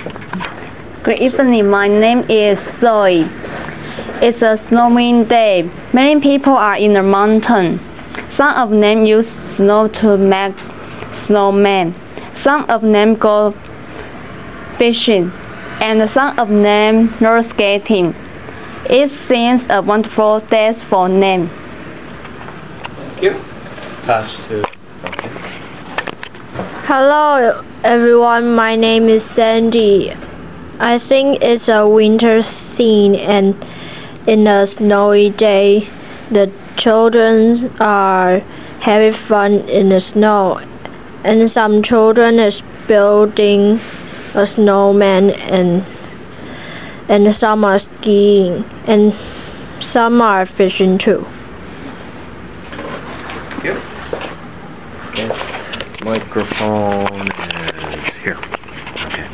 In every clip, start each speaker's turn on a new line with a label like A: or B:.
A: Good evening, my name is Zoe. It's a snowing day. Many people are in the mountain. Some of them use snow to make snowmen. Some of them go fishing, and some of them roller skating. It seems a wonderful day for them.
B: Thank you. Pass to.
C: Hello everyone, my name is Sandy. I think it's a winter scene, and in a snowy day the children are having fun in the snow, and some children is building a snowman, and some are skiing, and some are fishing too.
B: Thank you. Okay. Microphone is here. Okay.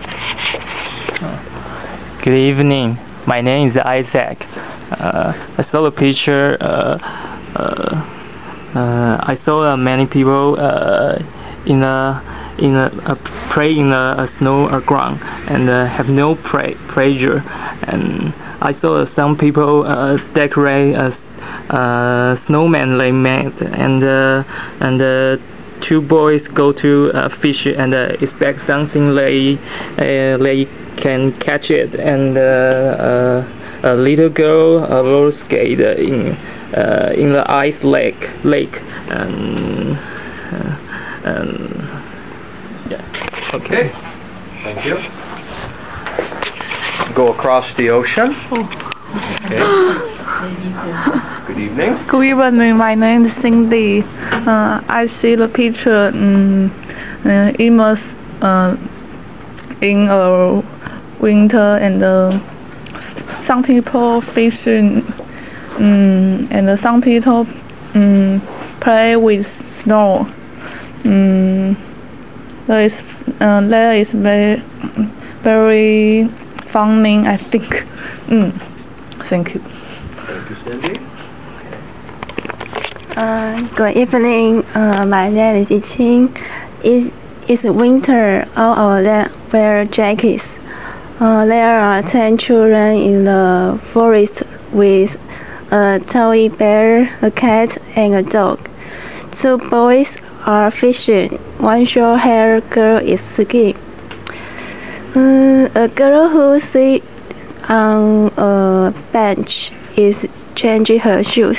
D: Good evening. My name is Isaac. I saw the picture. I saw many people play in a snow ground and have no pressure. And I saw some people decorate a snowman they made, and two boys go to fish and expect something they can catch it, and a little girl roller skate in the ice lake, and yeah.
B: Okay. Thank you. Go across the ocean. Okay. Good evening.
E: Good evening. My name is Cindy. I see the picture. It must in a winter, and some people fishing, and some people play with snow. There is very funny, I think. Thank you.
B: Thank you, Cindy.
A: Good evening. My name is Yiqing. It's winter. All of them wear jackets. There are 10 children in the forest with a toy bear, a cat, and a dog. 2 boys are fishing. One short-haired girl is skiing. A girl who sits on a bench is changing her shoes.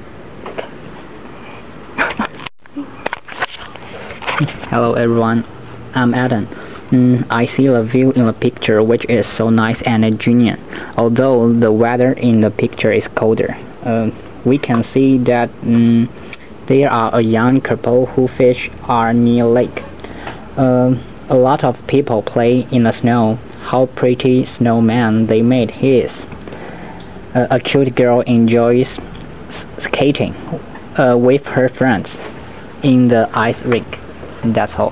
F: Hello everyone, I'm Adam. I see the view in the picture, which is so nice and genuine. Although the weather in the picture is colder, we can see that there are a young couple who fish are near lake. A lot of people play in the snow. How pretty snowman they made his. A cute girl enjoys skating with her friends in the ice rink. That's all.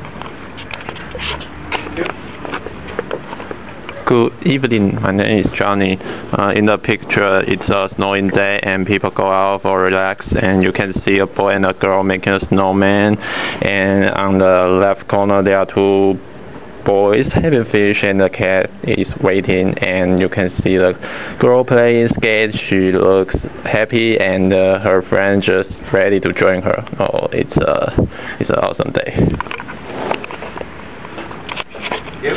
G: Good evening, my name is Johnny. In the picture, it's a snowing day and people go out for relax, and you can see a boy and a girl making a snowman, and on the left corner there are 2 boys having fish, and the cat is waiting, and you can see the girl playing skate. She looks happy, and her friend just ready to join her. Oh, it's an awesome day.
B: Yep.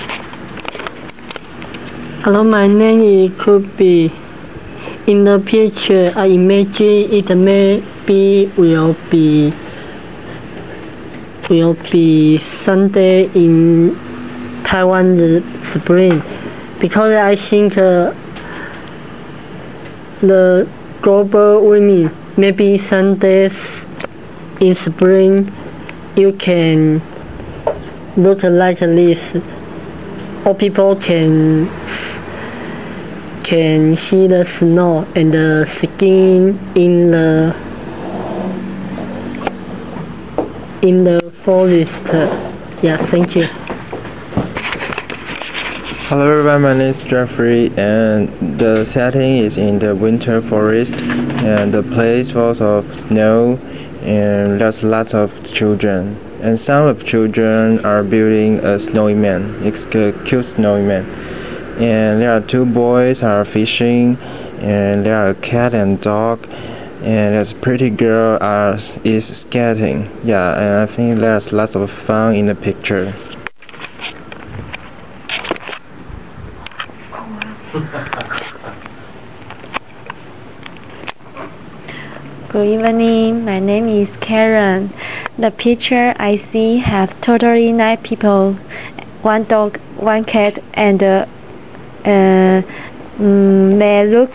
H: Hello, my name is Kirby. In the picture, I imagine it will be Sunday in Taiwan spring, because I think the global warming, maybe Sundays in spring you can look like this. All people can see the snow and the skiing in the forest. Yeah, thank you.
I: Hello everyone, my name is Jeffrey, and the setting is in the winter forest, and the place full of snow, and there's lots of children, and some of children are building a snowy man. It's a cute snowy man. And there are two boys are fishing, and there are a cat and dog, and there's a pretty girl is skating. Yeah, and I think there's lots of fun in the picture.
A: Good evening, my name is Karen. The picture I see have totally 9 people, 1 dog, 1 cat, and they look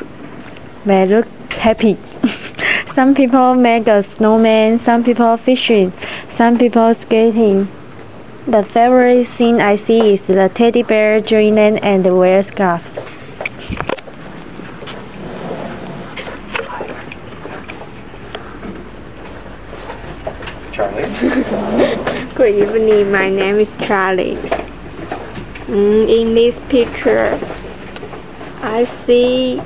A: happy. Some people make a snowman, some people fishing, some people skating. The favorite scene I see is the teddy bear dreamland and wear scarf.
B: Charlie?
C: Good evening, my name is Charlie. In this picture, I see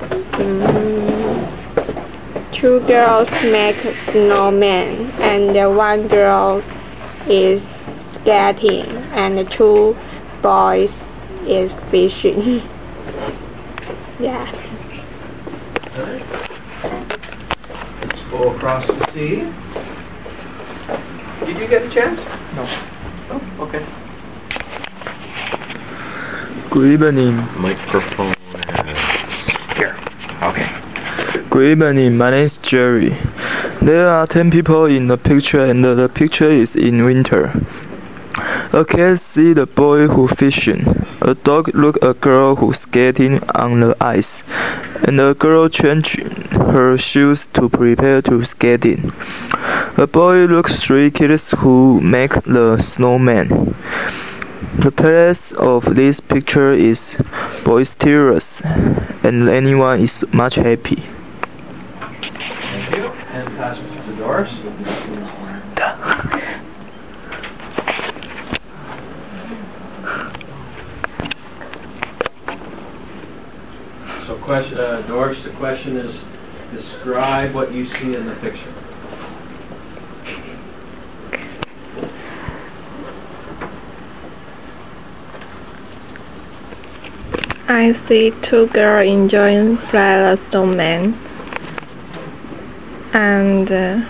C: 2 girls make a snowman, and 1 girl is skating, and 2 boys is fishing. Yeah.
B: Let's go across the sea. Did you get a chance?
D: No.
B: Oh, okay.
I: Good evening.
B: Microphone here. Okay.
I: Good evening, my name is Jerry. There are 10 people in the picture, and the picture is in winter. A cat see the boy who fishing. A dog look a girl who skating on the ice, and a girl change her shoes to prepare to skating. A boy looks 3 kids who make the snowman. The place of this picture is boisterous, and anyone is much happy.
B: Thank you. And pass it to Doris. So, Doris, the question is, describe what you see in the picture.
J: I see 2 girls enjoying fly the snowman, and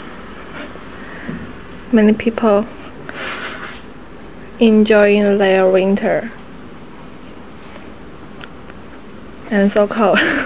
J: many people enjoying their winter, and so cold.